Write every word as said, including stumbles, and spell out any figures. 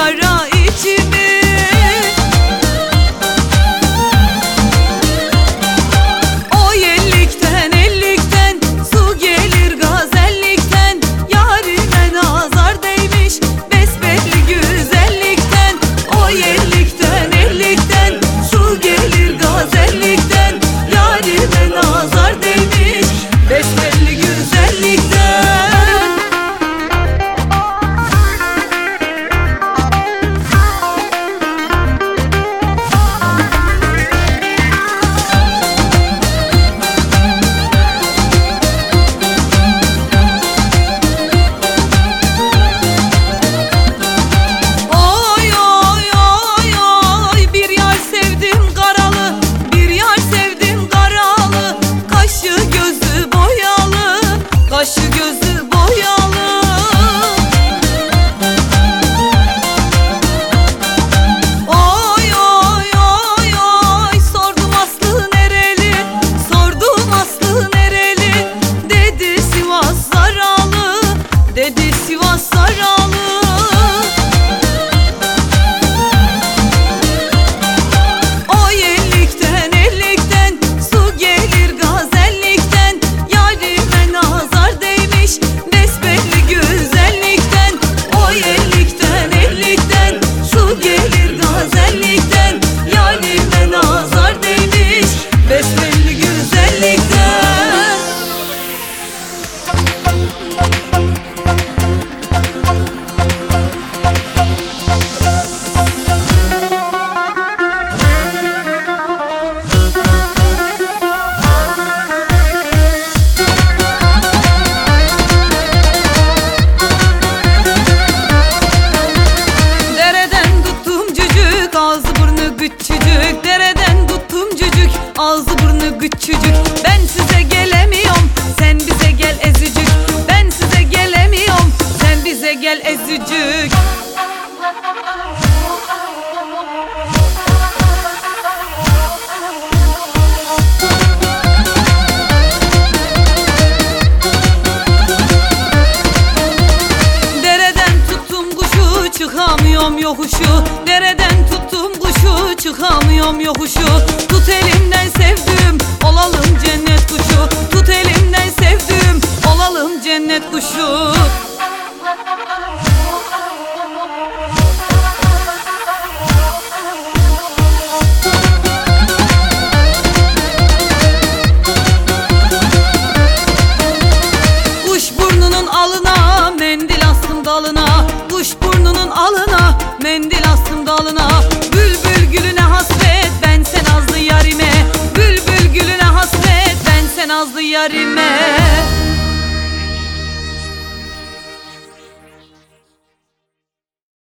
yara içimi. O yellikten ellikten su gelir gazellikten, yarime nazar değmiş besbelli güzellikten. O yellikten ellikten su gelir gazellikten, yarime nazar değmiş besbelli güzellikten. Kaşı gözü boyalı. Oy oy oy oy, sordum Aslı nereli, sordum Aslı nereli. Dedi Sivas Zaralı, dedi Sivas Zaralı. O yellikten ellikten su gelir gazellikten, yarime nazar değmiş besbelli güzellikten. O ellikten ellikten su gelir gazellikten, yarime nazar değmiş besbelli güzellikten. Ağzı burnu küçücük, dereden tuttum cücük, ağzı burnu küçücük. Ben size gelemiyorum, sen bize gel ezücük. Ben size gelemiyorum, sen bize gel ezücük. Dereden tuttum kuşu, çıkamıyorum yokuşu. Dereden tuttum kuşu, çıkamıyorum yokuşu. Tut elimden sevdiğim, olalım cennet kuşu. Tut elimden sevdiğim, olalım cennet kuşu. Kuş burnunun alına, mendil astım dalına. Kuş burnunun alına, mendil astım dalına. Bülbül gülüne hasret, ben sen azlı yarime. Bülbül gülüne hasret, ben sen azlı yarime.